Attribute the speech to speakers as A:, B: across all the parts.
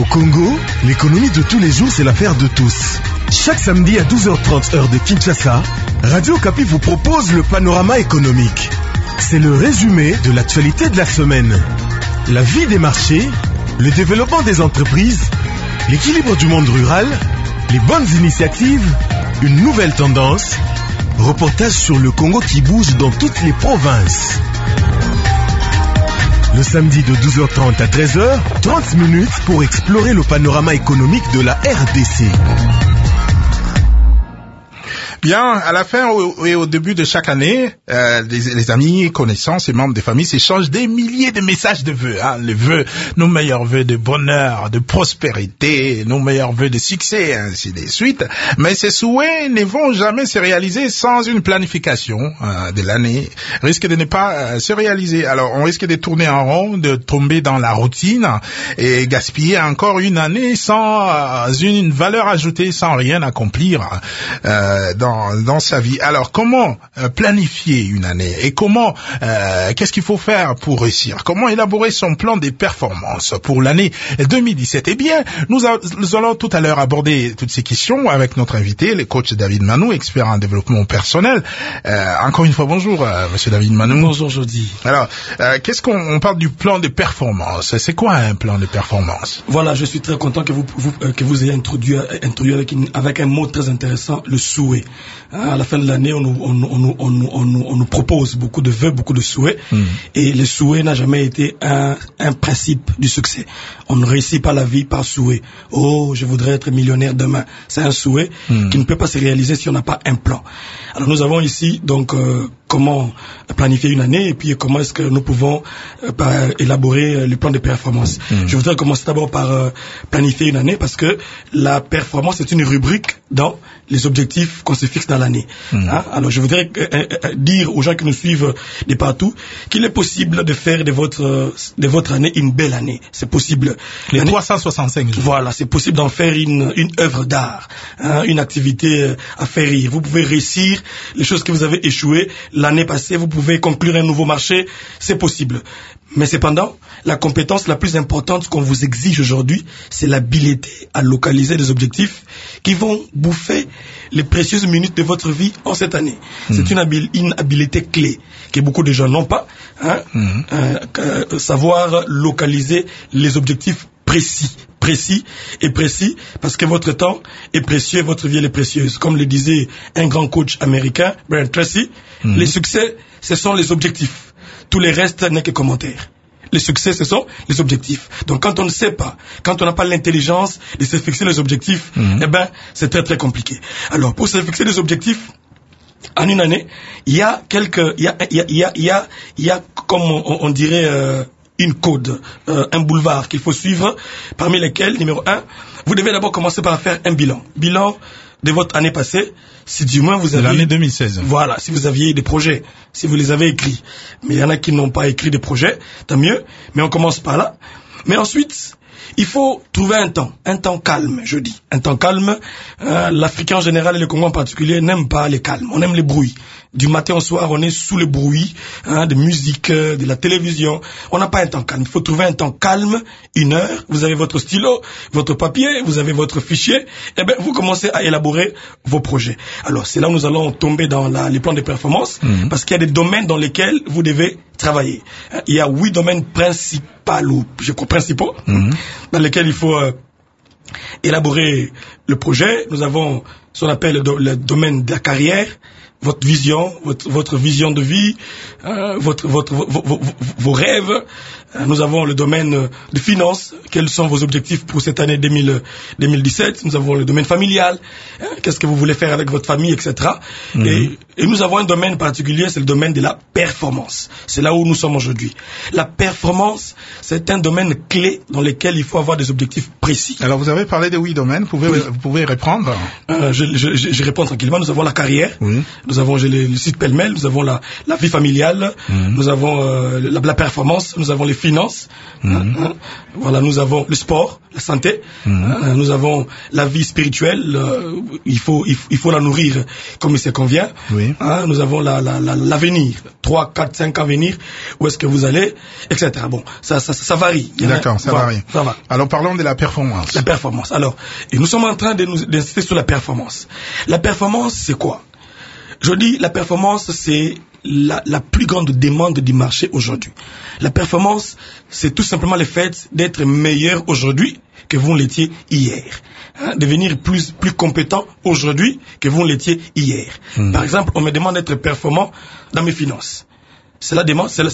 A: Au Congo, l'économie de tous les jours, c'est l'affaire de tous. Chaque samedi à 12h30 heure de Kinshasa, Radio Okapi vous propose le panorama économique. C'est le résumé de l'actualité de la semaine. La vie des marchés, le développement des entreprises, l'équilibre du monde rural, les bonnes initiatives, une nouvelle tendance, reportage sur le Congo qui bouge dans toutes les provinces. Le samedi de 12h30 à 13h, 30 minutes pour explorer le panorama économique de la RDC.
B: Bien, à la fin et au début de chaque année, les amis, connaissances et membres des familles s'échangent des milliers de messages de vœux. Les vœux, nos meilleurs vœux de bonheur, de prospérité, nos meilleurs vœux de succès, ainsi de suite. Mais ces souhaits ne vont jamais se réaliser sans une planification de l'année. Risque de ne pas se réaliser. Alors, on risque de tourner en rond, de tomber dans la routine et gaspiller encore une année sans une valeur ajoutée, sans rien accomplir dans sa vie. Alors, comment planifier une année et comment qu'est-ce qu'il faut faire pour réussir? Comment élaborer son plan de performance pour l'année 2017? Eh bien, nous allons tout à l'heure aborder toutes ces questions avec notre invité, le coach David Manou, expert en développement personnel. Encore une fois, bonjour, monsieur David Manou.
C: Bonjour, Jody.
B: Alors, qu'est-ce qu'on parle du plan de performance? C'est quoi un plan de performance?
C: Voilà, je suis très content que vous ayez introduit avec un mot très intéressant, le souhait. À la fin de l'année, on nous propose beaucoup de vœux, beaucoup de souhaits, et le souhait n'a jamais été un principe du succès. On ne réussit pas la vie par souhait. Oh, je voudrais être millionnaire demain. C'est un souhait qui ne peut pas se réaliser si on n'a pas un plan. Alors nous avons ici donc comment planifier une année et puis comment est-ce que nous pouvons élaborer le plan de performance. Je voudrais commencer d'abord par planifier une année parce que la performance est une rubrique dans les objectifs qu'on se fixe dans l'année. Alors je voudrais dire aux gens qui nous suivent de partout qu'il est possible de faire de votre année une belle année. C'est possible.
B: Les 365 jours.
C: Voilà, c'est possible d'en faire une œuvre d'art, une activité à faire rire. Vous pouvez réussir les choses que vous avez échouées l'année passée, vous pouvez conclure un nouveau marché, c'est possible. Mais cependant, la compétence la plus importante qu'on vous exige aujourd'hui, c'est l'habileté à localiser des objectifs qui vont bouffer les précieuses minutes de votre vie en cette année. C'est une habileté clé que beaucoup de gens n'ont pas. Savoir localiser les objectifs précis, parce que votre temps est précieux, votre vie elle est précieuse. Comme le disait un grand coach américain, Brian Tracy, les succès, ce sont les objectifs. Tout le reste n'est que commentaire. Les succès, ce sont les objectifs. Donc quand on ne sait pas, quand on n'a pas l'intelligence de se fixer les objectifs, eh ben, c'est très très compliqué. Alors pour se fixer les objectifs, en une année, il y a comme on dirait, une code, un boulevard qu'il faut suivre, parmi lesquels, numéro 1, vous devez d'abord commencer par faire un bilan. Bilan de votre année passée, si du moins vous avez...
B: L'année 2016.
C: Voilà, si vous aviez des projets, si vous les avez écrits. Mais il y en a qui n'ont pas écrit des projets, tant mieux, mais on commence par là. Mais ensuite, il faut trouver un temps calme, je dis. Un temps calme, l'Africain en général et le Congo en particulier n'aiment pas les calmes, on aime les bruits. Du matin au soir, on est sous le bruit de musique, de la télévision. On n'a pas un temps calme. Il faut trouver un temps calme, 1 heure. Vous avez votre stylo, votre papier, vous avez votre fichier. Et ben, vous commencez à élaborer vos projets. Alors, c'est là où nous allons tomber dans les plans de performance, parce qu'il y a des domaines dans lesquels vous devez travailler. Il y a 8 domaines principaux, dans lesquels il faut élaborer le projet. Nous avons ce qu'on appelle le domaine de la carrière, votre vision, votre vision de vie, vos rêves. Nous avons le domaine de finances. Quels sont vos objectifs pour cette année 2017? Nous avons le domaine familial. Qu'est-ce que vous voulez faire avec votre famille, etc. Et nous avons un domaine particulier, c'est le domaine de la performance. C'est là où nous sommes aujourd'hui. La performance, c'est un domaine clé dans lequel il faut avoir des objectifs précis.
B: Alors, vous avez parlé de 8 domaines. Vous pouvez reprendre?
C: Je je réponds tranquillement. Nous avons la carrière,
B: Oui.
C: nous avons le site pêle-mêle, nous avons la vie familiale, nous avons la performance, nous avons les finances, voilà, nous avons le sport, la santé, nous avons la vie spirituelle, il faut la nourrir comme il se convient.
B: Oui.
C: Nous avons l'avenir, 3, 4, 5 ans à venir, où est-ce que vous allez, etc. Bon, ça varie.
B: D'accord, ça
C: voilà,
B: varie.
C: Ça va.
B: Alors parlons de la performance.
C: La performance. Alors, et nous sommes en train d'insister sur la performance. La performance, c'est quoi? Je dis, la performance, c'est la plus grande demande du marché aujourd'hui. La performance, c'est tout simplement le fait d'être meilleur aujourd'hui que vous l'étiez hier. Devenir plus compétent aujourd'hui que vous l'étiez hier. Par exemple, on me demande d'être performant dans mes finances. Cela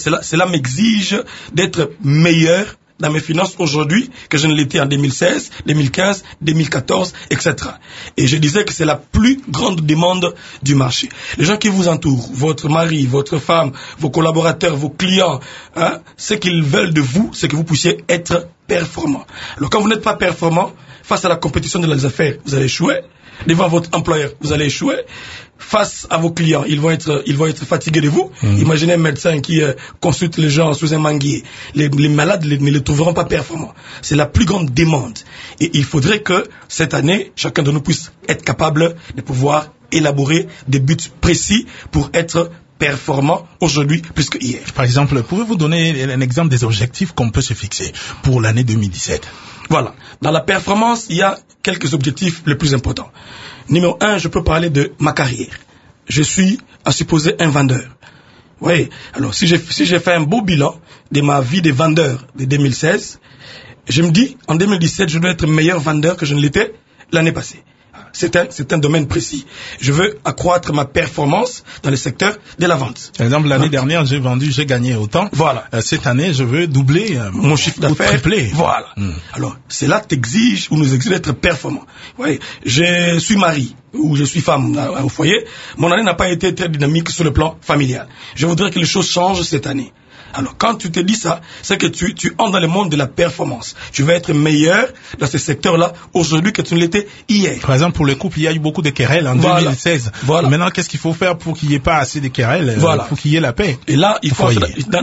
C: m'exige d'être meilleur dans mes finances aujourd'hui que je ne l'étais en 2016, 2015, 2014, etc. Et je disais que c'est la plus grande demande du marché. Les gens qui vous entourent, votre mari, votre femme, vos collaborateurs, vos clients, ce qu'ils veulent de vous, c'est que vous puissiez être performant. Alors quand vous n'êtes pas performant, face à la compétition de les affaires, vous allez échouer. Devant votre employeur, vous allez échouer. Face à vos clients, ils vont être fatigués de vous. Imaginez un médecin qui consulte les gens sous un manguier. Les malades ne les trouveront pas performants. C'est la plus grande demande. Et il faudrait que cette année, chacun de nous puisse être capable de pouvoir élaborer des buts précis pour être performant aujourd'hui plus que hier.
B: Par exemple, pouvez-vous donner un exemple des objectifs qu'on peut se fixer pour l'année 2017?
C: Voilà. Dans la performance, il y a quelques objectifs les plus importants. Numéro 1, je peux parler de ma carrière. Je suis, à supposer, un vendeur. Oui. Alors, si j'ai fait un beau bilan de ma vie de vendeur de 2016, je me dis, en 2017, je dois être meilleur vendeur que je ne l'étais l'année passée. C'est un domaine précis. Je veux accroître ma performance dans le secteur de la vente.
B: Par exemple, l'année dernière, j'ai gagné autant.
C: Voilà.
B: Cette année, je veux doubler
C: mon chiffre d'affaires.
B: Tripler.
C: Voilà. Alors, c'est là que nous exige d'être performant. Oui. Je suis mari ou je suis femme au foyer. Mon année n'a pas été très dynamique sur le plan familial. Je voudrais que les choses changent cette année. Alors, quand tu te dis ça, c'est que tu entres dans le monde de la performance. Tu vas être meilleur dans ce secteur-là aujourd'hui que tu ne l'étais hier.
B: Par exemple, pour les couples, il y a eu beaucoup de querelles en 2016.
C: Voilà.
B: Maintenant, qu'est-ce qu'il faut faire pour qu'il n'y ait pas assez de querelles?
C: Voilà.
B: Pour qu'il y ait la paix.
C: Et là, il faut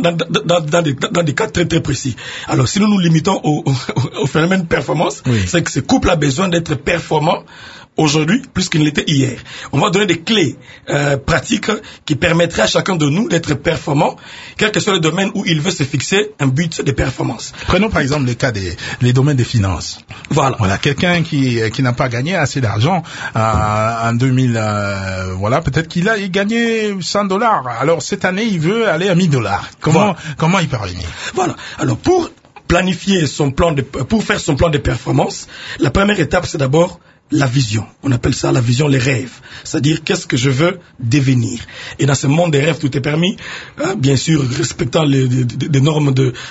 C: dans des cas très très précis. Alors, si nous nous limitons au phénomène performance, c'est que ce couple a besoin d'être performant aujourd'hui plus qu'il ne l'était hier. On va donner des clés pratiques qui permettraient à chacun de nous d'être performant, quel que soit le domaine où il veut se fixer un but de performance.
B: Prenons par exemple le cas des domaines des finances. Voilà, quelqu'un qui n'a pas gagné assez d'argent en 2000, voilà, peut-être qu'il a gagné $100. Alors cette année, il veut aller à $1000. Comment il parvenir?
C: Voilà. Alors pour planifier pour faire son plan de performance, la première étape c'est d'abord la vision. On appelle ça la vision, les rêves. C'est-à-dire, qu'est-ce que je veux devenir? Et dans ce monde des rêves, tout est permis, bien sûr, respectant des normes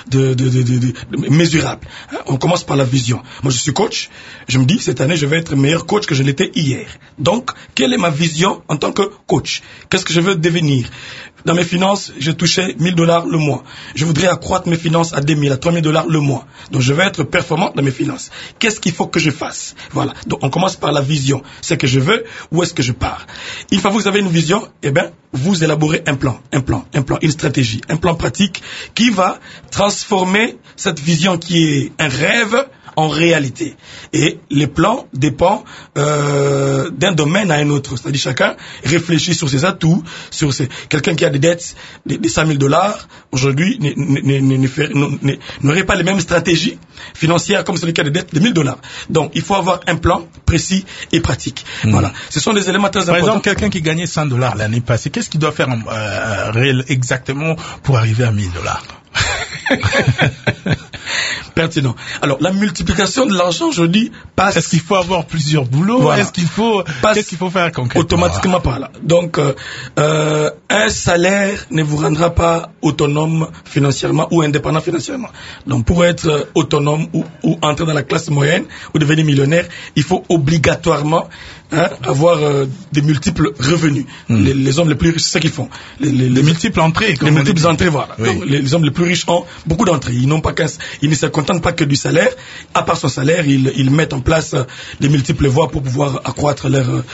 C: mesurables. On commence par la vision. Moi, je suis coach. Je me dis, cette année, je vais être meilleur coach que je l'étais hier. Donc, quelle est ma vision en tant que coach? Qu'est-ce que je veux devenir? Dans mes finances, je touchais $1000 le mois. Je voudrais accroître mes finances à 2000, à $3000 le mois. Donc, je vais être performant dans mes finances. Qu'est-ce qu'il faut que je fasse? Voilà. Donc, on commence par la vision. C'est que je veux, où est-ce que je pars? Une fois que vous avez une vision, eh bien, vous élaborez un plan, une stratégie, un plan pratique qui va transformer cette vision qui est un rêve en réalité. Et les plans dépendent d'un domaine à un autre. C'est-à-dire chacun réfléchit sur ses atouts, quelqu'un qui a des dettes de $100,000 aujourd'hui n'aurait pas les mêmes stratégies financières comme celui qui a des dettes de $1000. Donc il faut avoir un plan précis et pratique. Voilà. Ce sont des éléments très importants.
B: Par exemple, quelqu'un qui gagnait $100 l'année passée, qu'est-ce qu'il doit faire exactement pour arriver à $1000?
C: Pertinent. Alors, la multiplication de l'argent, je dis, passe...
B: Est-ce qu'il faut avoir plusieurs boulots?
C: Voilà.
B: Qu'est-ce qu'il faut faire concrètement?
C: Automatiquement par là. Donc, un salaire ne vous rendra pas autonome financièrement ou indépendant financièrement. Donc, pour être autonome ou entrer dans la classe moyenne ou devenir millionnaire, il faut obligatoirement avoir des multiples revenus. Les hommes les plus riches, c'est ce qu'ils font.
B: Les multiples entrées.
C: Les multiples entrées, voilà.
B: Oui.
C: Donc, les hommes les plus riches ont beaucoup d'entrées. Ils n'ont pas ils ne se contentent contentent pas que du salaire. À part son salaire, ils mettent en place des multiples voies pour pouvoir accroître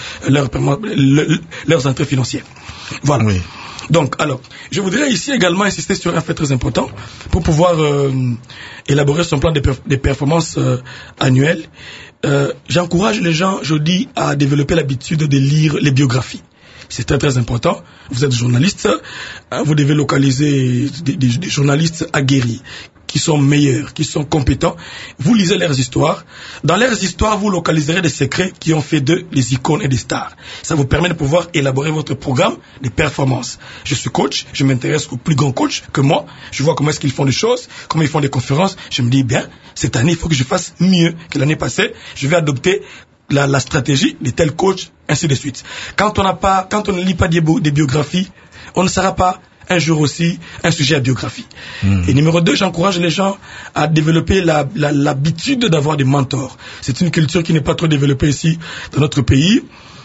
C: leurs entrées financières. Voilà. Oui. Donc, alors, je voudrais ici également insister sur un fait très important pour pouvoir élaborer son plan de performance annuel. J'encourage les gens, je dis, à développer l'habitude de lire les biographies. C'est très très important. Vous êtes journaliste, vous devez localiser des journalistes aguerris, qui sont meilleurs, qui sont compétents. Vous lisez leurs histoires. Dans leurs histoires, vous localiserez des secrets qui ont fait d'eux les icônes et des stars. Ça vous permet de pouvoir élaborer votre programme de performance. Je suis coach, je m'intéresse aux plus grands coachs que moi. Je vois comment est-ce qu'ils font les choses, comment ils font des conférences. Je me dis, bien, cette année, il faut que je fasse mieux que l'année passée. Je vais adopter la stratégie de tel coach, ainsi de suite. Quand on ne lit pas des biographies, on ne sera pas un jour aussi un sujet à biographie. Et numéro 2, j'encourage les gens à développer l'habitude d'avoir des mentors. C'est une culture qui n'est pas trop développée ici dans notre pays,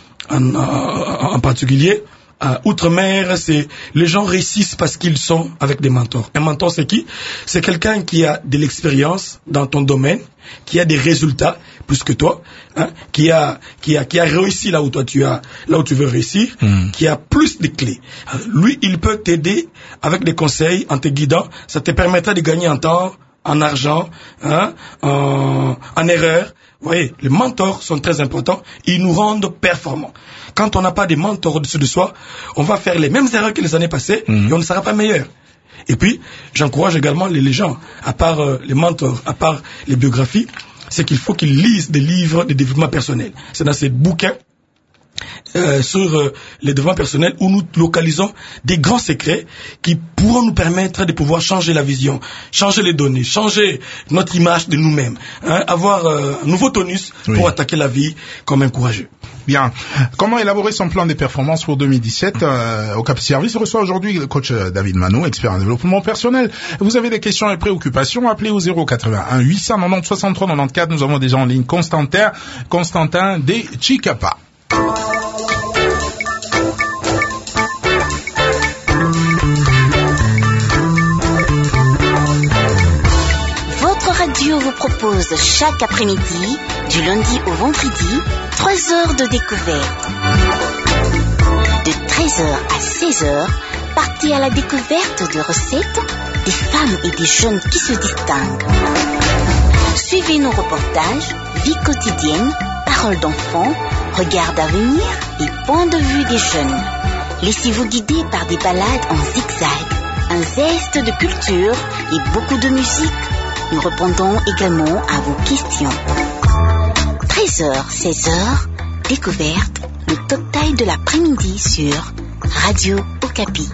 C: en particulier. Outre-mer, c'est les gens réussissent parce qu'ils sont avec des mentors. Un mentor, c'est qui? C'est quelqu'un qui a de l'expérience dans ton domaine, qui a des résultats plus que toi, hein, qui a réussi là où tu veux réussir, qui a plus de clés. Alors, lui, il peut t'aider avec des conseils en te guidant. Ça te permettra de gagner en temps, en argent, hein, en erreur. Vous voyez, les mentors sont très importants. Ils nous rendent performants. Quand on n'a pas des mentors au-dessus de soi, on va faire les mêmes erreurs que les années passées et on ne sera pas meilleur. Et puis, j'encourage également les gens, à part les mentors, à part les biographies, c'est qu'il faut qu'ils lisent des livres de développement personnel. C'est dans ces bouquins sur les développements personnels où nous localisons des grands secrets qui pourront nous permettre de pouvoir changer la vision, changer les données, changer notre image de nous-mêmes, hein, avoir un nouveau tonus pour attaquer la vie comme un courageux.
B: Bien. Comment élaborer son plan de performance pour 2017 au Cap Service reçoit aujourd'hui le coach David Mano, expert en développement personnel. Vous avez des questions et préoccupations, appelez au 081 890 63 94. Nous avons déjà en ligne Constantin des Chicapa.
D: Votre radio vous propose chaque après-midi, du lundi au vendredi, 3 heures de découverte. De 13h à 16h, partez à la découverte de recettes, des femmes et des jeunes qui se distinguent. Suivez nos reportages, vie quotidienne, paroles d'enfants, regard d'avenir et point de vue des jeunes. Laissez-vous guider par des balades en zigzag, un zeste de culture et beaucoup de musique. Nous répondons également à vos questions. 13h, 16h, découverte, le total de l'après-midi sur Radio Okapi.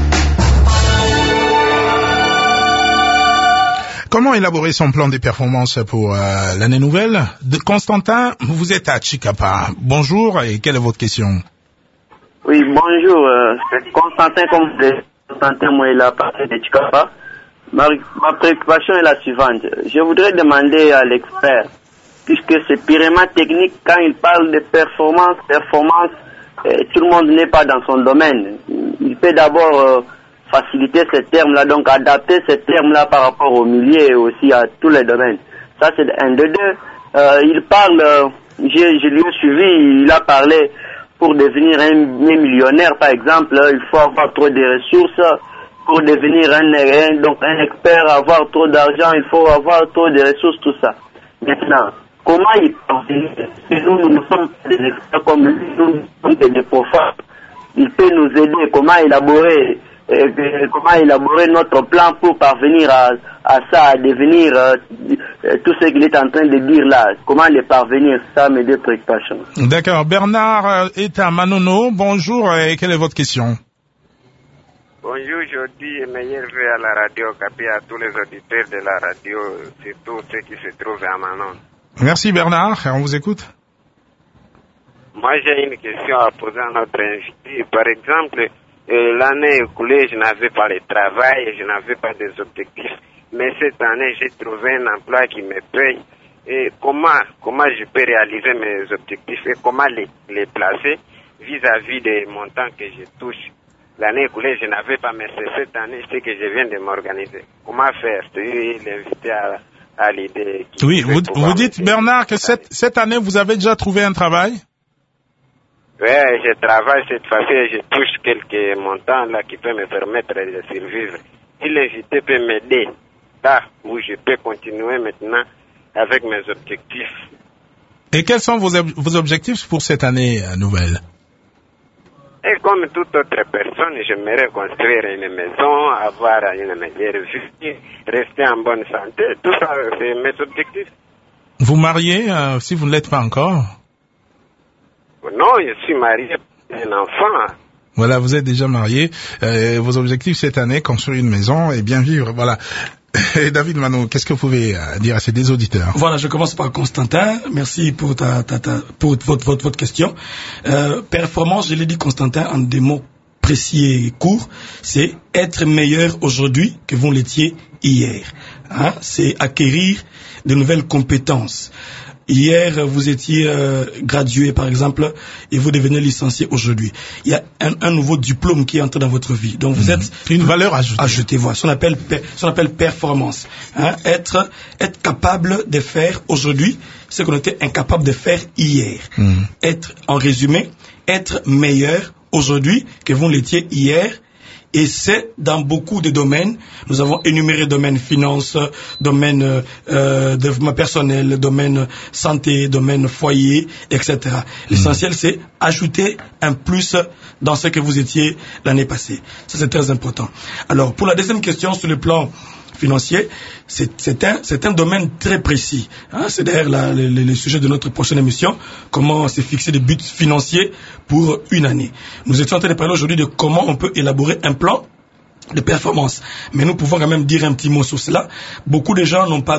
B: Comment élaborer son plan de performance pour l'année nouvelle? Constantin, vous êtes à Chicapa. Bonjour, et quelle est votre question?
E: Oui, bonjour. C'est Constantin, comme vous dites. Constantin, moi, il a parlé de Chicapa. Ma préoccupation est la suivante. Je voudrais demander à l'expert, puisque c'est purement technique, quand il parle de performance, tout le monde n'est pas dans son domaine. Il peut d'abord faciliter ces termes-là, donc adapter ces termes-là par rapport au milieu et aussi à tous les domaines. Ça, c'est un de deux. Il parle, je lui ai suivi, il a parlé pour devenir un millionnaire, par exemple, il faut avoir trop de ressources. Pour devenir un expert, avoir trop d'argent, il faut avoir trop de ressources, tout ça. Maintenant, comment il peut nous sommes des experts comme lui, nous sommes des profanes. Il peut nous aider, comment élaborer notre plan pour parvenir à ça, à devenir tout ce qu'il est en train de dire là. Comment les parvenir, ça mes deux préoccupations.
B: D'accord. Bernard est à Manono. Bonjour, et quelle est votre question?
F: Bonjour, je dis meilleur vœu à la radio Okapi, à tous les auditeurs de la radio, surtout ceux qui se trouvent à Manon.
B: Merci Bernard, on vous écoute.
F: Moi j'ai une question à poser à notre invité. Par exemple, l'année écoulée, je n'avais pas le travail et je n'avais pas des objectifs. Mais cette année, j'ai trouvé un emploi qui me paye. Et comment je peux réaliser mes objectifs et comment les placer vis-à-vis des montants que je touche. L'année écoulée, je n'avais pas, mais c'est cette année, c'est que je viens de m'organiser. Comment faire? C'est l'inviter à à l'idée.
B: Oui, vous dites, Bernard, que cette année, vous avez déjà trouvé un travail?
F: Oui, je travaille cette fois-ci et je touche quelques montants là qui peuvent me permettre de survivre. Si l'invité peut m'aider, là où je peux continuer maintenant avec mes objectifs.
B: Et quels sont vos objectifs pour cette année nouvelle?
F: Et comme toute autre personne, j'aimerais construire une maison, avoir une meilleure vie, rester en bonne santé. Tout ça, c'est mes objectifs.
B: Vous mariez si vous ne l'êtes pas encore?
F: Non, je suis marié, un enfant.
B: Voilà, vous êtes déjà marié. Vos objectifs cette année, construire une maison et bien vivre. Voilà. Et David Manou, qu'est-ce que vous pouvez dire à ces deux auditeurs?
C: Voilà, je commence par Constantin. Merci pour pour votre question. Performance, je l'ai dit Constantin en des mots précis et courts, c'est être meilleur aujourd'hui que vous l'étiez hier. Hein? C'est acquérir de nouvelles compétences. Hier, vous étiez gradué, par exemple, et vous devenez licencié aujourd'hui. Il y a un nouveau diplôme qui entre dans votre vie. Donc, vous êtes
B: une valeur ajoutée.
C: Voilà, ce qu'on appelle performance. Hein? Être capable de faire aujourd'hui ce qu'on était incapable de faire hier. Être, en résumé, être meilleur aujourd'hui que vous l'étiez hier. Et c'est dans beaucoup de domaines. Nous avons énuméré domaine finance, domaine développement personnel, domaine santé, domaine foyer, etc. L'essentiel, c'est ajouter un plus dans ce que vous étiez l'année passée. Ça, c'est très important. Alors, pour la deuxième question sur le plan financier, c'est un domaine très précis. Hein? C'est d'ailleurs le sujet de notre prochaine émission, comment se fixer des buts financiers pour une année. Nous étions en train de parler aujourd'hui de comment on peut élaborer un plan de performance. Mais nous pouvons quand même dire un petit mot sur cela. Beaucoup de gens n'ont pas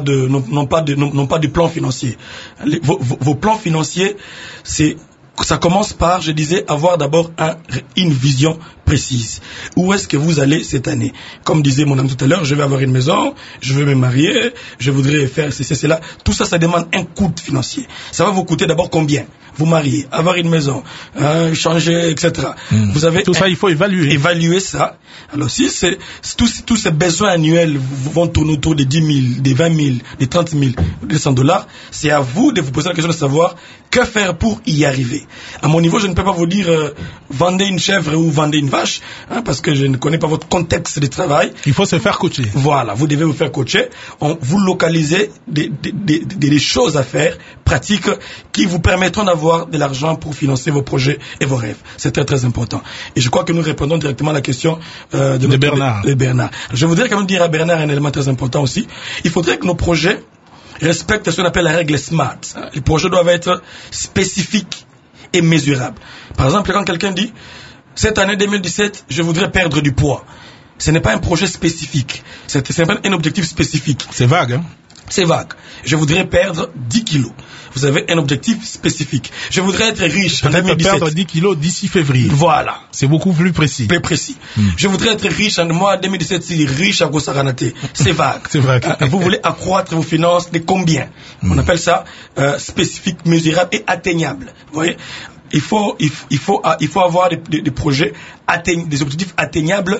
C: de plan financier. Vos plans financiers, ça commence par, je disais, avoir d'abord une vision précise. Où est-ce que vous allez cette année? Comme disait mon ami tout à l'heure, je vais avoir une maison, je vais me marier, je voudrais faire ceci, cela. Tout ça, ça demande un coût financier. Ça va vous coûter d'abord combien? Vous marier, avoir une maison, changer, etc. Vous avez
B: tout ça, il faut évaluer.
C: Évaluer ça. Alors si tous ces besoins annuels vont tourner autour des 10 000, des 20 000, des 30 000, des $100, c'est à vous de vous poser la question de savoir que faire pour y arriver. À mon niveau, je ne peux pas vous dire vendez une chèvre ou vendez une vache, hein, parce que je ne connais pas votre contexte de travail.
B: Il faut se faire coacher.
C: Voilà, vous devez vous faire coacher. Vous localisez des choses à faire, pratiques, qui vous permettront d'avoir de l'argent pour financer vos projets et vos rêves. C'est très très important. Et je crois que nous répondons directement à la question de Bernard. Je voudrais quand même dire à Bernard un élément très important aussi. Il faudrait que nos projets respectent ce qu'on appelle la règle SMART. Les projets doivent être spécifiques et mesurables. Par exemple, quand quelqu'un dit cette année 2017, je voudrais perdre du poids. Ce n'est pas un projet spécifique. C'est pas un objectif spécifique.
B: C'est vague, hein?
C: C'est vague. Je voudrais perdre 10 kilos. Vous avez un objectif spécifique. Je voudrais être riche en 2017.
B: Perdre 10 kilos d'ici février.
C: Voilà.
B: C'est beaucoup plus précis.
C: Plus précis. Je voudrais être riche en mois 2017, si riche à Gosaranate. C'est vague.
B: C'est vague.
C: Vous voulez accroître vos finances de combien? On appelle ça spécifique, mesurable et atteignable. Vous voyez? Il faut avoir des projets des objectifs atteignables,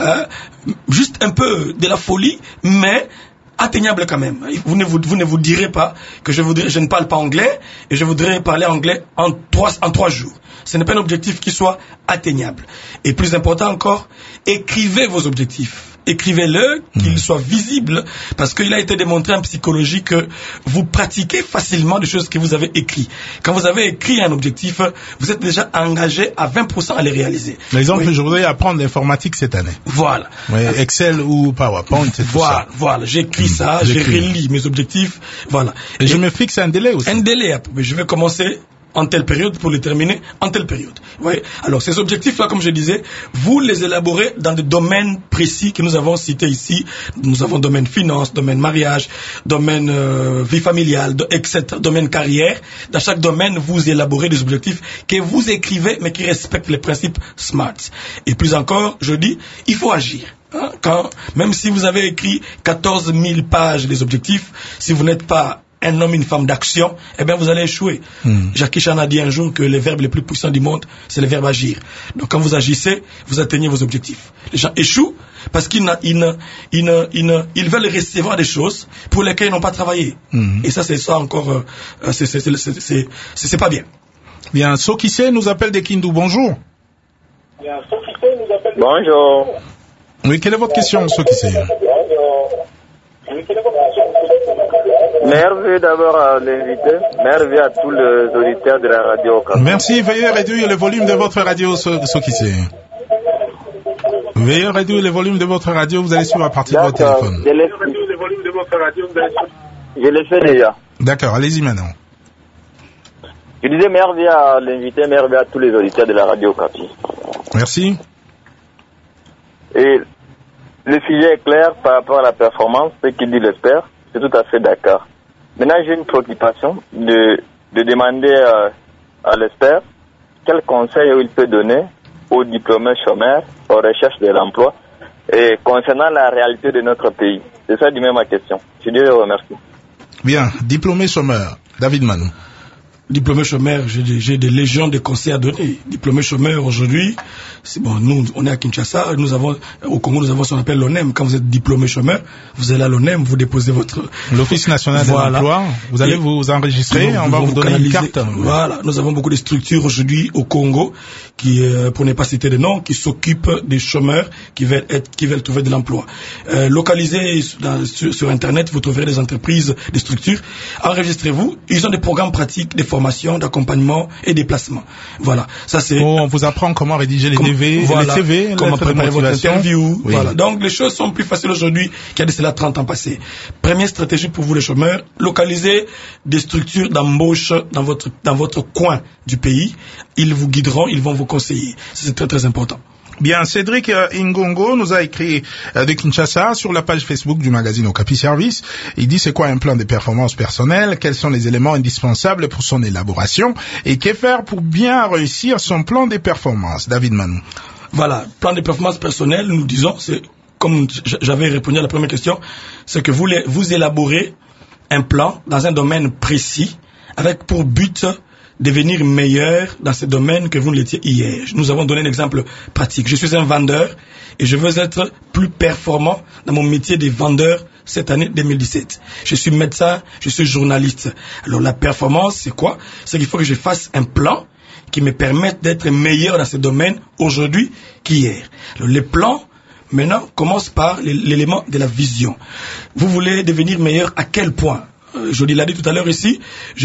C: juste un peu de la folie, mais atteignable quand même. Vous ne vous direz pas que je ne parle pas anglais et je voudrais parler anglais en 3 jours. Ce n'est pas un objectif qui soit atteignable. Et plus important encore, écrivez vos objectifs. Écrivez-le, qu'il soit visible, parce qu'il a été démontré en psychologie que vous pratiquez facilement des choses que vous avez écrites. Quand vous avez écrit un objectif, vous êtes déjà engagé à 20% à les réaliser.
B: Par exemple, je voudrais apprendre l'informatique cette année.
C: Voilà.
B: Oui, Excel ou PowerPoint, c'est tout ça.
C: Voilà, j'écris ça, je relis mes objectifs, voilà.
B: Et je me fixe un délai aussi.
C: Un délai, je vais commencer en telle période pour les terminer en telle période. Vous voyez? Alors, ces objectifs-là, comme je disais, vous les élaborez dans des domaines précis que nous avons cités ici. Nous avons domaine finance, domaine mariage, domaine vie familiale, etc., domaine carrière. Dans chaque domaine, vous élaborez des objectifs que vous écrivez, mais qui respectent les principes SMART. Et plus encore, je dis, il faut agir. Même si vous avez écrit 14 000 pages des objectifs, si vous n'êtes pas un homme, une femme d'action, eh bien, vous allez échouer. Jackie Chan a dit un jour que les verbes les plus puissants du monde, c'est le verbe agir. Donc, quand vous agissez, vous atteignez vos objectifs. Les gens échouent parce qu'ils veulent recevoir des choses pour lesquelles ils n'ont pas travaillé. Et ça, c'est ça encore, c'est pas bien.
B: Bien, Sokise nous appelle des Kindu. Bonjour.
G: Bonjour.
B: Oui, quelle est votre question, Sokise?
G: Merci d'abord à l'invité. Merci à tous les auditeurs de la radio.
B: Merci. Veuillez réduire le volume de votre radio, Sokise. Veuillez réduire le volume de votre radio. Vous allez suivre à partir de votre téléphone.
G: Je l'ai fait déjà.
B: D'accord, allez-y maintenant.
G: Je disais merci à l'invité, merci à tous les auditeurs de la radio Capi.
B: Merci.
G: Et le sujet est clair par rapport à la performance, ce qu'il dit l'expert, c'est tout à fait d'accord. Maintenant, j'ai une préoccupation de demander à l'expert quel conseil il peut donner aux diplômés chômeurs, aux recherches de l'emploi, et concernant la réalité de notre pays. C'est ça du même ma question. Je dis remercie.
B: Bien, diplômé chômeur, David Manou.
C: Diplômé chômeur, j'ai des légions de conseils à donner. Diplômé chômeur aujourd'hui, c'est bon, nous, on est à Kinshasa, au Congo, nous avons ce qu'on appelle l'ONEM. Quand vous êtes diplômé chômeur, vous allez à l'ONEM, vous déposez
B: l'Office national de l'emploi, vous allez vous enregistrer, on va vous donner une carte.
C: Voilà, nous avons beaucoup de structures aujourd'hui au Congo qui, pour ne pas citer des noms, qui s'occupent des chômeurs qui veulent trouver de l'emploi. Localisez sur Internet, vous trouverez des entreprises, des structures. Enregistrez-vous. Ils ont des programmes pratiques, des formations, d'accompagnement et des placements. Voilà. Ça c'est.
B: On vous apprend comment rédiger les CV,
C: voilà,
B: les CV,
C: comment préparer votre interview.
B: Oui.
C: Voilà. Donc les choses sont plus faciles aujourd'hui qu'il y a de cela 30 ans passés. Première stratégie pour vous les chômeurs, localisez des structures d'embauche dans votre coin du pays. Ils vous guideront, ils vont vous conseiller. C'est très très important.
B: Bien, Cédric Ingongo nous a écrit de Kinshasa sur la page Facebook du magazine Okapi Service. Il dit c'est quoi un plan de performance personnelle, quels sont les éléments indispensables pour son élaboration et que faire pour bien réussir son plan de performance. David Manou.
C: Voilà, plan de performance personnelle, nous disons, c'est comme j'avais répondu à la première question, c'est que vous élaborez un plan dans un domaine précis avec pour but devenir meilleur dans ce domaine que vous ne l'étiez hier. Nous avons donné un exemple pratique. Je suis un vendeur et je veux être plus performant dans mon métier de vendeur cette année 2017. Je suis médecin, je suis journaliste. Alors la performance, c'est quoi? C'est qu'il faut que je fasse un plan qui me permette d'être meilleur dans ce domaine aujourd'hui qu'hier. Alors les plans, maintenant, commencent par l'élément de la vision. Vous voulez devenir meilleur à quel point? Jody l'a dit tout à l'heure ici,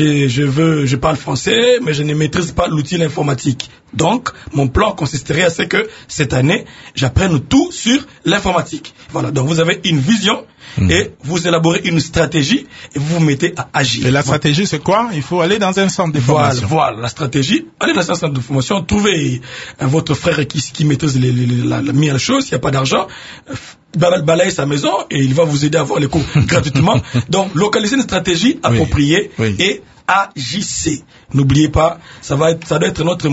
C: je parle français, mais je ne maîtrise pas l'outil informatique. Donc, mon plan consisterait à ce que cette année, j'apprenne tout sur l'informatique. Voilà. Donc, vous avez une vision et vous élaborez une stratégie et vous vous mettez à agir.
B: Et la stratégie, c'est quoi? Il faut aller dans un centre de formation.
C: Voilà, la stratégie. Allez dans un centre de formation, trouvez votre frère qui maîtrise la meilleure chose, s'il n'y a pas d'argent, balaye sa maison et il va vous aider à avoir les cours gratuitement. Donc, localisez une stratégie appropriée et agissez. N'oubliez pas, ça doit être notre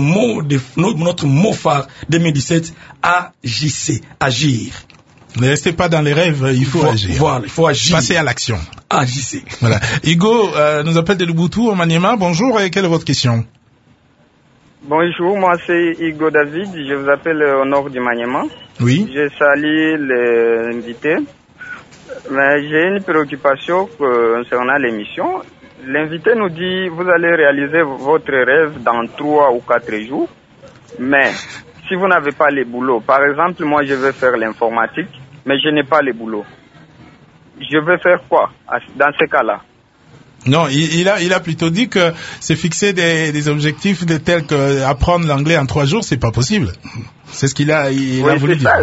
C: mot phare 2017. Agissez, agir.
B: Ne restez pas dans les rêves, il faut agir.
C: Voilà, il faut agir.
B: Passez à l'action.
C: Agissez.
B: Voilà. Hugo nous appelle de Luboutu au Maniema. Bonjour et quelle est votre question?
H: Bonjour, moi c'est Hugo David, je vous appelle au nord du Maniema.
B: Oui.
H: Je salue l'invité, mais j'ai une préoccupation concernant l'émission. L'invité nous dit, vous allez réaliser votre rêve dans 3 ou 4 jours, mais si vous n'avez pas les boulots, par exemple, moi je veux faire l'informatique, mais je n'ai pas les boulots. Je veux faire quoi dans ce cas-là?
B: Non, il a plutôt dit que c'est fixer des objectifs tels que apprendre l'anglais en 3 jours, c'est pas possible. C'est ce qu'il a voulu dire.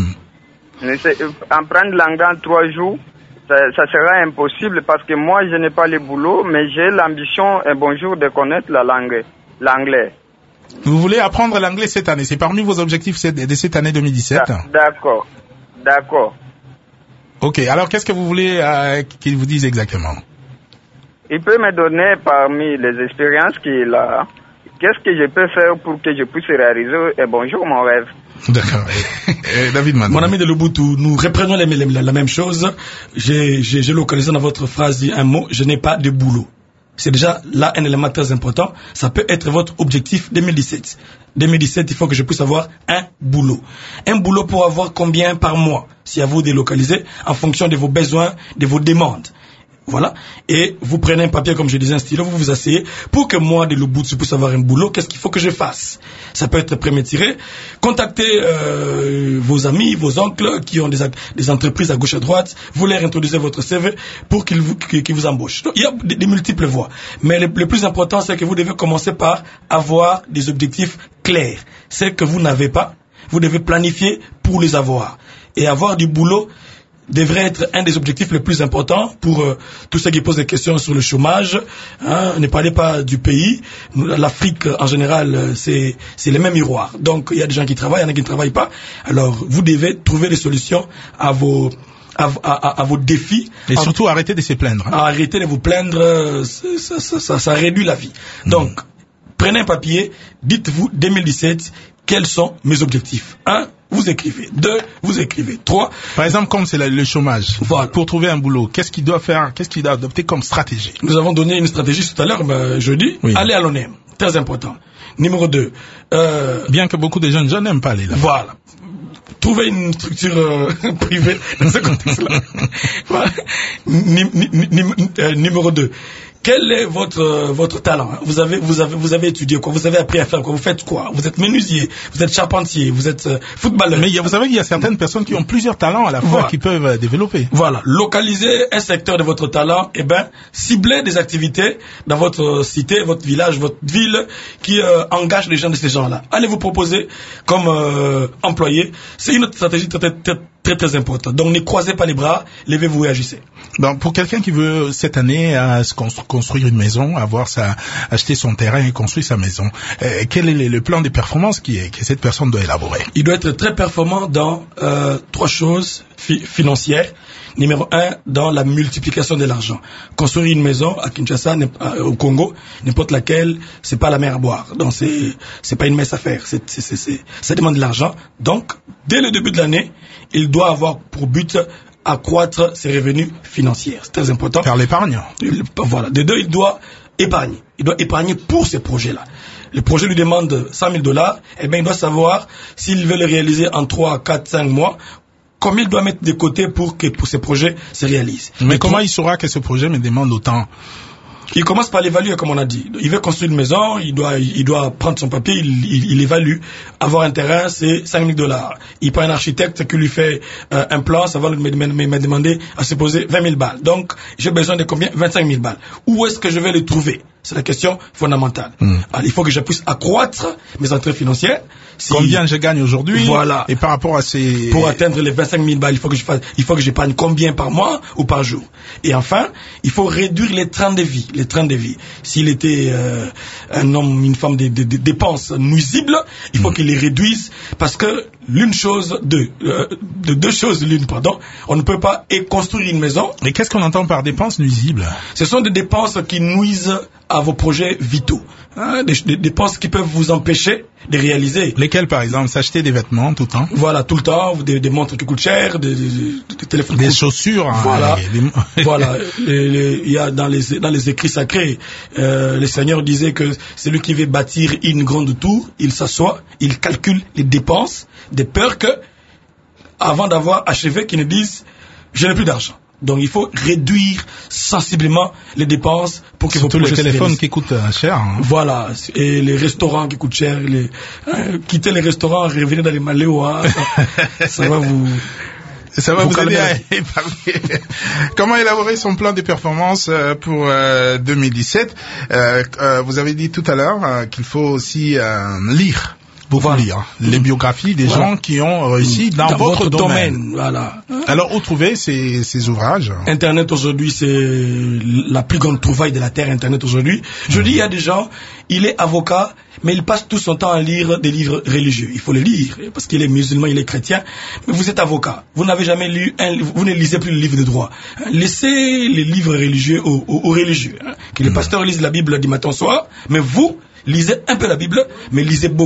H: Apprendre l'anglais en 3 jours, ça sera impossible parce que moi je n'ai pas le boulot, mais j'ai l'ambition un bon jour de connaître l'anglais.
B: Vous voulez apprendre l'anglais cette année, c'est parmi vos objectifs de cette année 2017?
H: D'accord.
B: Ok, alors qu'est-ce que vous voulez qu'il vous dise exactement?
H: Il peut me donner parmi les expériences qu'il a, qu'est-ce que je peux faire pour que je puisse réaliser un bon jour mon rêve.
B: D'accord. David Mandé.
C: Mon ami de Lubuntu, nous reprenons la même chose. J'ai localisé dans votre phrase un mot, je n'ai pas de boulot. C'est déjà là un élément très important. Ça peut être votre objectif 2017. 2017, il faut que je puisse avoir un boulot. Un boulot pour avoir combien par mois? C'est à vous de localiser en fonction de vos besoins, de vos demandes. Voilà. Et vous prenez un papier, comme je disais, un stylo, vous vous asseyez. Pour que moi, de Lubuntu, puisse avoir un boulot, qu'est-ce qu'il faut que je fasse? Ça peut être prémétiré. Contactez vos amis, vos oncles qui ont des entreprises à gauche à droite. Vous leur introduisez votre CV pour qu'ils vous embauchent. Donc, il y a des multiples voies. Mais le plus important, c'est que vous devez commencer par avoir des objectifs clairs. C'est que vous n'avez pas. Vous devez planifier pour les avoir. Et avoir du boulot devrait être un des objectifs les plus importants pour tous ceux qui posent des questions sur le chômage. Ne parlez pas du pays. L'Afrique, en général, c'est les mêmes miroirs. Donc, il y a des gens qui travaillent, il y en a qui ne travaillent pas. Alors, vous devez trouver des solutions à vos défis.
B: Et surtout, arrêtez de se plaindre.
C: Arrêtez de vous plaindre, ça réduit la vie. Donc, prenez un papier, dites-vous, 2017, quels sont mes objectifs? 1, vous écrivez. 2, vous écrivez. 3.
B: Par exemple, comme c'est le chômage.
C: Voilà.
B: Pour trouver un boulot, qu'est-ce qu'il doit faire? Qu'est-ce qu'il doit adopter comme stratégie?
C: Nous avons donné une stratégie tout à l'heure, jeudi. Oui. Allez à l'ONEM. Très important. Numéro 2.
B: Bien que beaucoup de jeunes n'aiment pas aller là.
C: Voilà. Trouver une structure privée dans ce contexte-là. Voilà. Numéro 2. Quel est votre talent? Vous avez étudié quoi? Vous avez appris à faire quoi? Vous faites quoi? Vous êtes menuisier, vous êtes charpentier, vous êtes footballeur.
B: Mais vous savez qu'il y a certaines personnes qui ont plusieurs talents à la fois qui peuvent développer.
C: Voilà. Localisez un secteur de votre talent, ciblez des activités dans votre cité, votre village, votre ville qui engagent les gens de ces gens-là. Allez vous proposer comme employé. C'est une autre stratégie très importante. Donc ne croisez pas les bras, levez-vous et agissez.
B: Donc, pour quelqu'un qui veut cette année se construire une maison, acheter son terrain et construire sa maison, quel est le plan de performance que cette personne doit élaborer?
C: Il doit être très performant dans 3 choses financières. Numéro 1, dans la multiplication de l'argent. Construire une maison à Kinshasa, au Congo, n'importe laquelle, c'est pas la mer à boire. Donc c'est pas une messe à faire. Ça demande de l'argent. Donc, dès le début de l'année, il doit avoir pour but accroître ses revenus financiers. C'est très important.
B: Faire l'épargne.
C: Voilà. De 2, il doit épargner. Il doit épargner pour ces projets-là. Le projet lui demande $100,000. Il doit savoir s'il veut le réaliser en 3, 4, 5 mois, combien il doit mettre de côté pour que ces projets se réalisent.
B: Mais comment il saura que ce projet me demande autant?
C: Il commence par l'évaluer, comme on a dit. Il veut construire une maison, il doit prendre son papier, il évalue. Avoir un terrain, c'est $5,000. Il prend un architecte qui lui fait un plan, ça va me demander à se poser 20,000 balles. Donc, j'ai besoin de combien? 25,000 balles. Où est-ce que je vais les trouver? C'est la question fondamentale. Alors, il faut que je puisse accroître mes entrées financières.
B: Combien je gagne aujourd'hui?
C: Voilà.
B: Et par rapport à ces...
C: Pour atteindre les 25,000 balles, il faut que j'épargne combien par mois ou par jour? Et enfin, il faut réduire les trains de vie. Les trains de vie. S'il était un homme, une femme de dépenses nuisibles, il faut qu'il les réduise parce que deux choses l'une, pardon. On ne peut pas construire une maison.
B: Mais qu'est-ce qu'on entend par dépenses nuisibles?
C: Ce sont des dépenses qui nuisent à vos projets vitaux. Des dépenses qui peuvent vous empêcher de réaliser.
B: Lesquelles, par exemple? S'acheter des vêtements tout le temps?
C: Voilà, tout le temps. Des montres qui coûtent cher, des téléphones.
B: Des chaussures.
C: Voilà. Voilà. Il y a dans les écrits sacrés, le Seigneur disait que celui qui veut bâtir une grande tour, il s'assoit, il calcule les dépenses, de peur que, avant d'avoir achevé, qu'il ne dise, je n'ai plus d'argent. Donc il faut réduire sensiblement les dépenses pour que
B: surtout vos projets les téléphones qui coûtent cher.
C: Voilà, et les restaurants qui coûtent cher. Quitter les restaurants, revenir dans les Maléos, ça va vous...
B: Ça va vous aider à épargner. Comment élaborer son plan de performance pour 2017? Vous avez dit tout à l'heure qu'il faut aussi lire. Beaucoup lire les biographies des gens qui ont réussi dans votre domaine.
C: Voilà.
B: Alors, où trouver ces ouvrages?
C: Internet aujourd'hui, c'est la plus grande trouvaille de la terre. Internet aujourd'hui. Je dis, il y a des gens, il est avocat, mais il passe tout son temps à lire des livres religieux. Il faut les lire parce qu'il est musulman, il est chrétien. Mais vous êtes avocat. Vous n'avez jamais lu vous ne lisez plus le livre de droit. Laissez les livres religieux aux religieux. Que les pasteurs lisent la Bible du matin au soir, mais vous lisez un peu la Bible, mais lisez beaucoup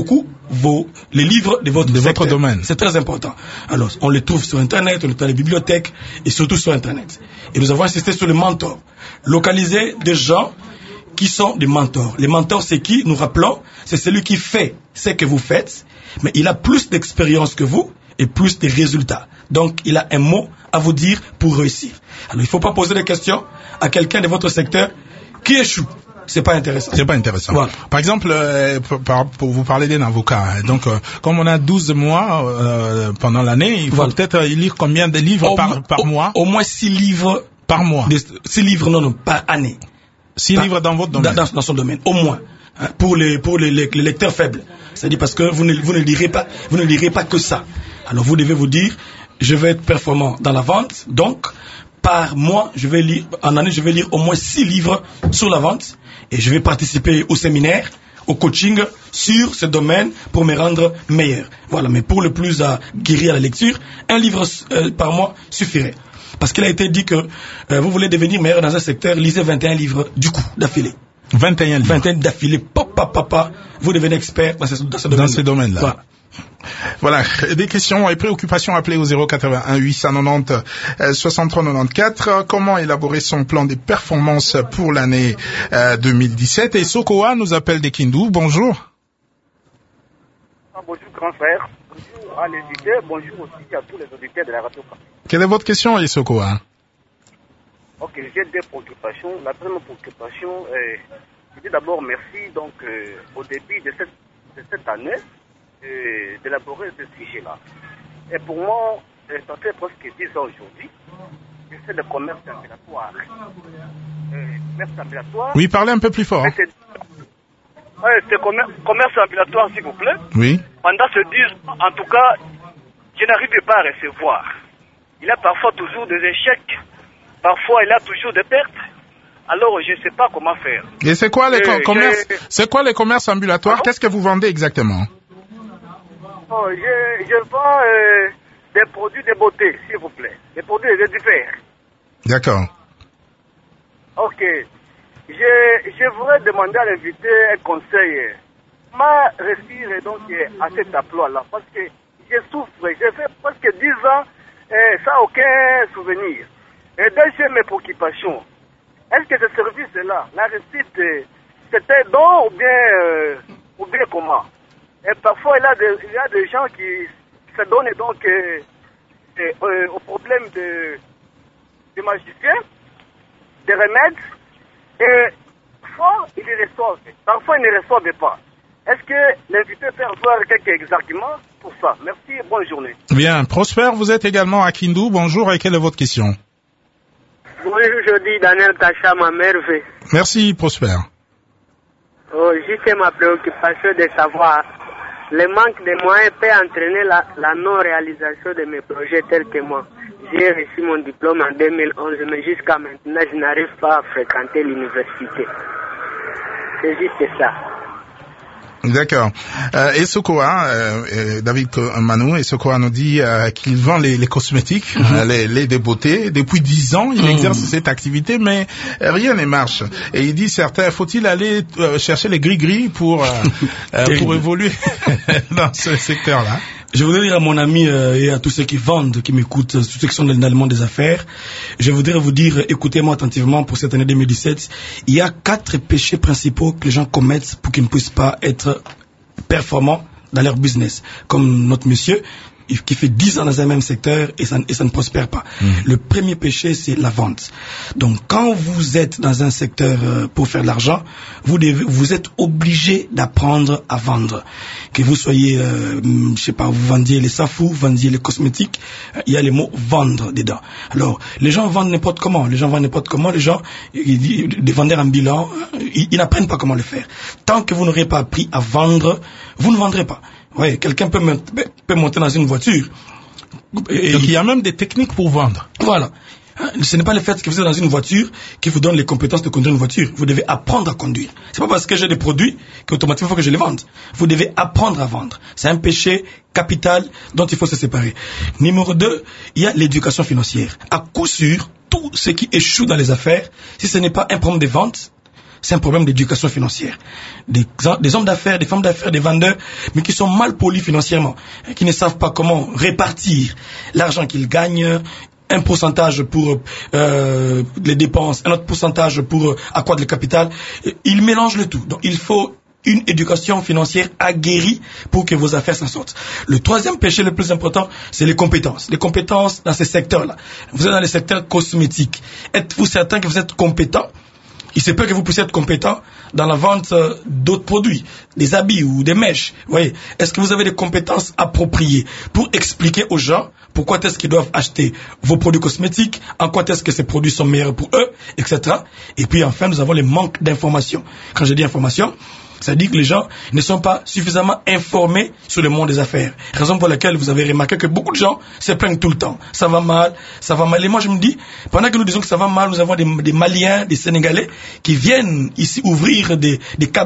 C: les livres de votre
B: domaine.
C: C'est très important. Alors, on les trouve sur Internet, on les trouve dans les bibliothèques et surtout sur Internet. Et nous avons insisté sur le mentor. Localiser des gens qui sont des mentors. Les mentors, c'est qui? Nous rappelons, c'est celui qui fait ce que vous faites, mais il a plus d'expérience que vous et plus de résultats. Donc, il a un mot à vous dire pour réussir. Alors, il ne faut pas poser des questions à quelqu'un de votre secteur qui échoue. C'est pas intéressant.
B: C'est pas intéressant.
C: Voilà.
B: Par exemple, pour vous parler d'un avocat, hein, donc comme on a 12 mois pendant l'année, il faut peut-être lire combien de livres par mois?
C: Au moins 6 livres
B: par mois.
C: 6 livres, non, par année.
B: 6 livres dans votre domaine.
C: Dans son domaine, au moins. Hein, pour les lecteurs faibles. C'est-à-dire parce que vous ne lirez pas que ça. Alors vous devez vous dire, je vais être performant dans la vente, donc par mois, en année, je vais lire au moins 6 livres sur la vente et je vais participer au séminaire, au coaching sur ce domaine pour me rendre meilleur. Voilà, mais pour le plus guéri à la lecture, un livre par mois suffirait. Parce qu'il a été dit que vous voulez devenir meilleur dans un secteur, lisez 21 livres du coup, d'affilée.
B: 21 livres.
C: 21 d'affilée, vous devenez expert dans ce domaine-là.
B: Voilà. Voilà, des questions et préoccupations, appelez au 081 890 63 94. Comment élaborer son plan de performance pour l'année 2017? Et Sokoa nous appelle des Kindu. Bonjour.
I: Bonjour grand frère, bonjour à l'invité, bonjour aussi à tous les auditeurs de la radio.
B: Quelle est votre question, Sokoa?
I: Ok, j'ai deux préoccupations. La première préoccupation, je dis d'abord merci donc au début de cette année d'élaborer ce sujet-là. Et pour moi, ça fait presque 10 ans aujourd'hui, je fais le commerce ambulatoire.
B: Oui, parlez un peu plus fort.
I: C'est commerce ambulatoire, s'il vous plaît.
B: Oui.
I: Pendant ce 10 ans, en tout cas, je n'arrive pas à recevoir. Il y a parfois toujours des échecs, parfois il y a toujours des pertes. Alors, je ne sais pas comment faire.
B: Et c'est quoi les commerces ambulatoires? Qu'est-ce que vous vendez exactement?
I: Je vends des produits de beauté, s'il vous plaît. Des produits divers.
B: D'accord.
I: Ok. Je voudrais demander à l'invité un conseil. Comment réussir donc à cet emploi-là? Parce que je souffre. J'ai fait presque 10 ans sans aucun souvenir. Et deuxième préoccupation. Est-ce que ce service-là, la réussite, c'est un don ou bien comment? Et parfois, il y a des gens qui se donnent donc au problème de magicien, des remèdes, et parfois, ils les reçoivent. Parfois, ils ne reçoivent pas. Est-ce que l'invité peut avoir quelques arguments pour ça? Merci, bonne journée.
B: Bien. Prosper, vous êtes également à Kindu. Bonjour, et quelle est votre question?
J: Bonjour, je dis Daniel Tacha, ma merveille.
B: Merci, Prosper.
J: Juste ma préoccupation de savoir, le manque de moyens peut entraîner la non-réalisation de mes projets tels que moi. J'ai reçu mon diplôme en 2011, mais jusqu'à maintenant, je n'arrive pas à fréquenter l'université. C'est juste ça.
B: D'accord. Et Sokoa, David Manou, et Sokoa nous dit qu'il vend les cosmétiques, les de beauté. Depuis 10 ans, il exerce cette activité, mais rien ne marche. Et il dit faut-il aller chercher les gris-gris pour évoluer dans ce secteur-là?
C: Je voudrais dire à mon ami et à tous ceux qui vendent, qui m'écoutent, tous ceux qui sont dans le monde des affaires, je voudrais vous dire, écoutez-moi attentivement pour cette année 2017, il y a 4 péchés principaux que les gens commettent pour qu'ils ne puissent pas être performants dans leur business. Comme notre monsieur, qui fait 10 ans dans un même secteur et ça ne prospère pas. Le premier péché, c'est la vente. Donc, quand vous êtes dans un secteur pour faire de l'argent, vous êtes obligé d'apprendre à vendre. Que vous soyez, je sais pas, vous vendiez les safou, vous vendiez les cosmétiques, il y a les mots vendre dedans. Alors, les gens vendent n'importe comment. Les gens, des vendeurs ambulants, ils n'apprennent pas comment le faire. Tant que vous n'aurez pas appris à vendre, vous ne vendrez pas. Oui, quelqu'un peut monter dans une voiture.
B: Donc il y a même des techniques pour vendre.
C: Voilà. Ce n'est pas le fait que vous êtes dans une voiture qui vous donne les compétences de conduire une voiture. Vous devez apprendre à conduire. C'est pas parce que j'ai des produits qu'automatiquement il faut que je les vende. Vous devez apprendre à vendre. C'est un péché capital dont il faut se séparer. Numéro 2, il y a l'éducation financière. À coup sûr, tout ce qui échoue dans les affaires, si ce n'est pas un problème de vente, c'est un problème d'éducation financière. Des hommes d'affaires, des femmes d'affaires, des vendeurs, mais qui sont mal polis financièrement, qui ne savent pas comment répartir l'argent qu'ils gagnent, un pourcentage pour les dépenses, un autre pourcentage pour accroître le capital. Ils mélangent le tout. Donc il faut une éducation financière aguerrie pour que vos affaires s'en sortent. Le troisième péché le plus important, c'est les compétences. Les compétences dans ces secteurs-là. Vous êtes dans les secteurs cosmétiques. Êtes-vous certain que vous êtes compétent? Il se peut que vous puissiez être compétent dans la vente d'autres produits, des habits ou des mèches. Vous voyez, est-ce que vous avez des compétences appropriées pour expliquer aux gens pourquoi est-ce qu'ils doivent acheter vos produits cosmétiques, en quoi est-ce que ces produits sont meilleurs pour eux, etc. Et puis enfin, nous avons les manques d'informations. Quand je dis information, ça dit que les gens ne sont pas suffisamment informés sur le monde des affaires. Raison pour laquelle vous avez remarqué que beaucoup de gens se plaignent tout le temps. Ça va mal, ça va mal. Et moi je me dis, pendant que nous disons que ça va mal, nous avons des Maliens, des Sénégalais qui viennent ici ouvrir des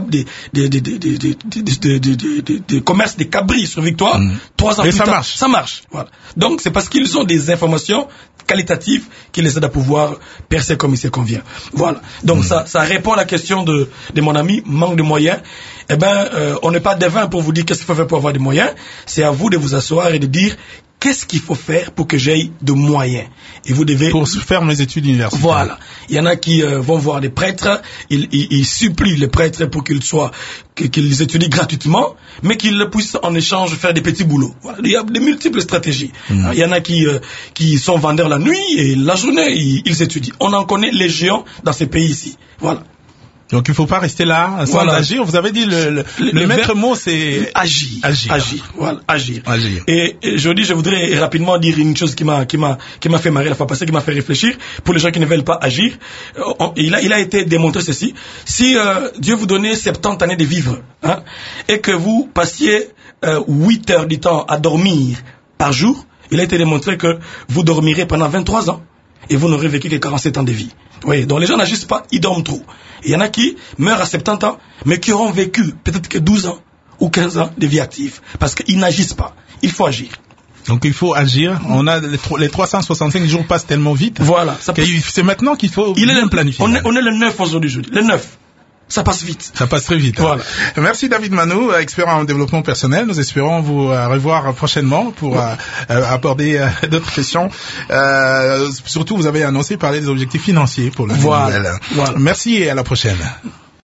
C: commerces, des cabris sur Victoire. 3 ans plus tard, ça marche. Voilà. Donc c'est parce qu'ils ont des informations qualitatifs qui les aident à pouvoir percer comme il se convient. Voilà. Donc ça répond à la question de mon ami, manque de moyens. Eh ben, on n'est pas devin pour vous dire qu'est-ce qu'il faut faire pour avoir des moyens. C'est à vous de vous asseoir et de dire qu'est-ce qu'il faut faire pour que j'aie de moyens. Et vous devez...
B: Pour faire mes études universitaires.
C: Voilà. Il y en a qui vont voir des prêtres, ils supplient les prêtres pour qu'ils étudient gratuitement, mais qu'ils puissent en échange faire des petits boulots. Voilà. Il y a de multiples stratégies. Il y en a qui sont vendeurs la nuit et la journée, ils étudient. On en connaît légion dans ces pays ici. Voilà.
B: Donc il ne faut pas rester là sans agir. Vous avez dit le maître mot c'est
C: agir. Voilà, agir. Et je voudrais rapidement dire une chose qui m'a fait marrer la fois passée, qui m'a fait réfléchir. Pour les gens qui ne veulent pas agir, il a été démontré ceci. Si Dieu vous donnait 70 années de vivre, et que vous passiez 8 heures du temps à dormir par jour, il a été démontré que vous dormirez pendant 23 ans et vous n'aurez vécu que 47 ans de vie. Oui, donc les gens n'agissent pas, ils dorment trop. Il y en a qui meurent à 70 ans, mais qui auront vécu peut-être que 12 ans ou 15 ans de vie active, parce qu'ils n'agissent pas. Il faut agir.
B: Donc il faut agir. On a les 365 jours passent tellement vite.
C: Voilà.
B: C'est maintenant qu'il faut bien planifier.
C: On est le 9 aujourd'hui. Le 9. Ça passe vite.
B: Ça passe très vite.
C: Voilà.
B: Merci David Manou, expert en développement personnel. Nous espérons vous revoir prochainement pour aborder d'autres questions. Surtout, vous avez annoncé parler des objectifs financiers pour le
C: Voilà.
B: Merci et à la prochaine.